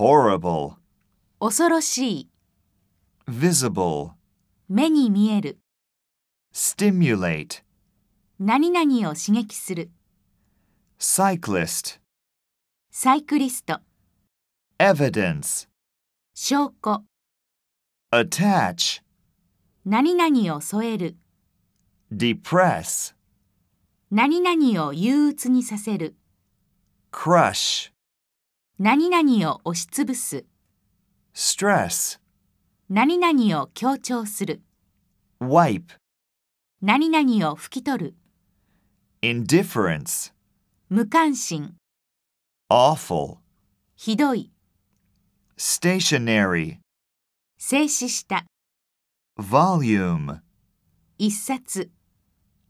horrible, 恐ろしい、 visible, 目に見える、 stimulate, 何々を刺激する、 cyclist, サイクリスト、 evidence, 証拠、 attach, 何々を添える、 depress, 何々を憂鬱にさせる、 crush, 何々を押しつぶす、 stress, 何々を強調する、 wipe, 何々を拭き取る、 indifference, 無関心、 awful, ひどい、 stationary, 静止した、 volume. 一冊。